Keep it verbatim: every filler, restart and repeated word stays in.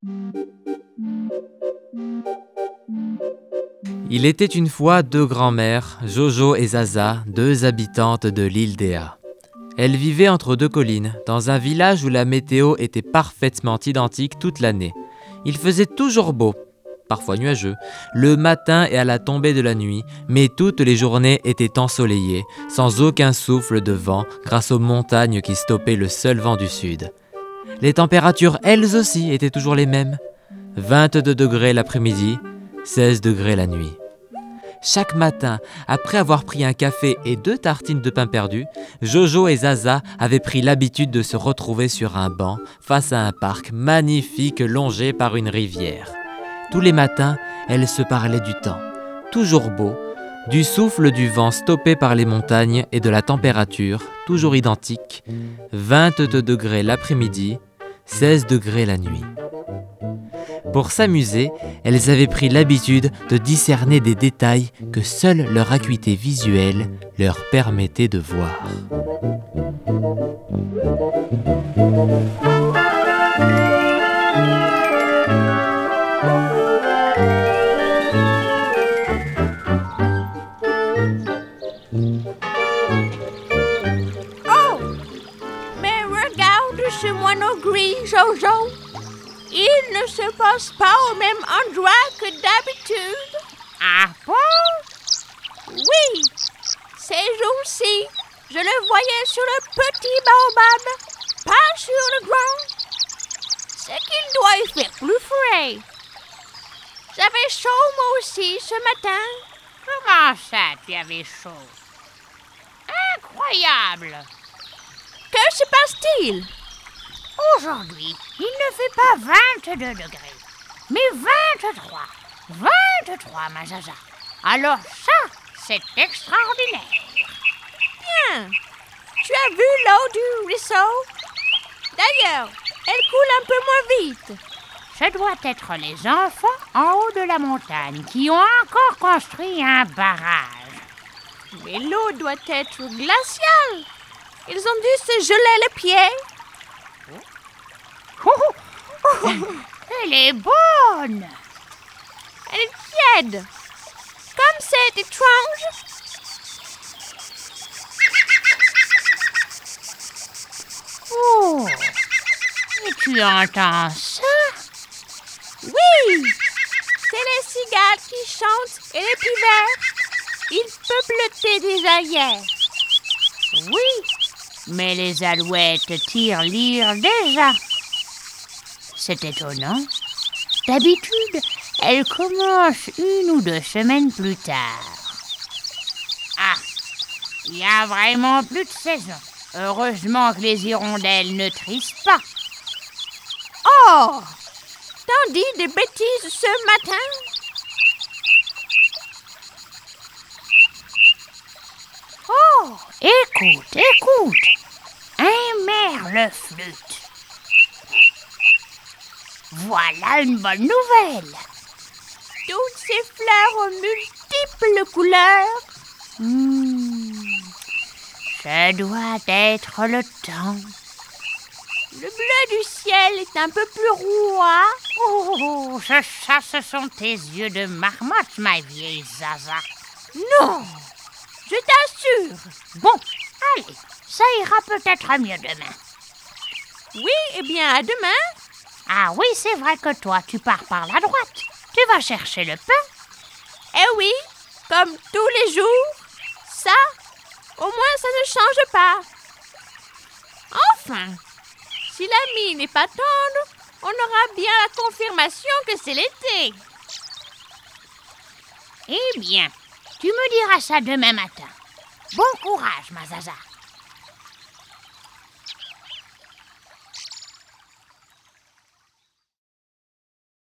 Il était une fois deux grands-mères, Jojo et Zaza, deux habitantes de l'île d'Ea. Elles vivaient entre deux collines, dans un village où la météo était parfaitement identique toute l'année. Il faisait toujours beau, parfois nuageux, le matin et à la tombée de la nuit, mais toutes les journées étaient ensoleillées, sans aucun souffle de vent, grâce aux montagnes qui stoppaient le seul vent du sud. Les températures, elles aussi, étaient toujours les mêmes. vingt-deux degrés l'après-midi, seize degrés la nuit. Chaque matin, après avoir pris un café et deux tartines de pain perdu, Jojo et Zaza avaient pris l'habitude de se retrouver sur un banc face à un parc magnifique longé par une rivière. Tous les matins, elles se parlaient du temps, toujours beau, du souffle du vent stoppé par les montagnes et de la température, toujours identique, vingt-deux degrés l'après-midi, seize degrés la nuit. Pour s'amuser, elles avaient pris l'habitude de discerner des détails que seule leur acuité visuelle leur permettait de voir. Oh! Mais regarde ce moineau gris, Jojo! Il ne se passe pas au même endroit que d'habitude. Ah bon? Oui, ces jours-ci, je le voyais sur le petit baobab, pas sur le grand. C'est qu'il doit y faire plus frais. J'avais chaud moi aussi ce matin. Comment ça, tu avais chaud? Incroyable! Que se passe-t-il? Aujourd'hui, il ne fait pas vingt-deux degrés, mais vingt-trois. vingt-trois, ma Zaza. Alors ça, c'est extraordinaire. Bien. Tu as vu l'eau du ruisseau? D'ailleurs, elle coule un peu moins vite. Ce doit être les enfants en haut de la montagne qui ont encore construit un barrage. Mais l'eau doit être glaciale. Ils ont dû se geler les pieds. Oh, oh, oh. Elle est bonne. Elle est tiède. Comme c'est étrange. Oh, et tu entends ça? Oui, c'est les cigales qui chantent et les pivers. Ils peupleutaient déjà hier. Oui, mais les alouettes tirent-lire déjà. C'est étonnant. D'habitude, elles commencent une ou deux semaines plus tard. Ah, il y a vraiment plus de saison. Heureusement que les hirondelles ne trissent pas. Oh, t'en dis des bêtises ce matin? Oh, écoute, écoute. Un merle flûte. Voilà une bonne nouvelle. Toutes ces fleurs aux multiples couleurs. Hmm, ça doit être le temps. Le bleu du ciel est un peu plus roi. Oh, ce ça, ce sont tes yeux de marmotte, ma vieille Zaza. Non, je t'assure. Bon, allez, ça ira peut-être mieux demain. Oui, eh bien, à demain. Ah oui, c'est vrai que toi, tu pars par la droite. Tu vas chercher le pain. Eh oui, comme tous les jours. Ça, au moins, ça ne change pas. Enfin, si la mie n'est pas tendre, on aura bien la confirmation que c'est l'été. Eh bien, tu me diras ça demain matin. Bon courage, ma Zaza.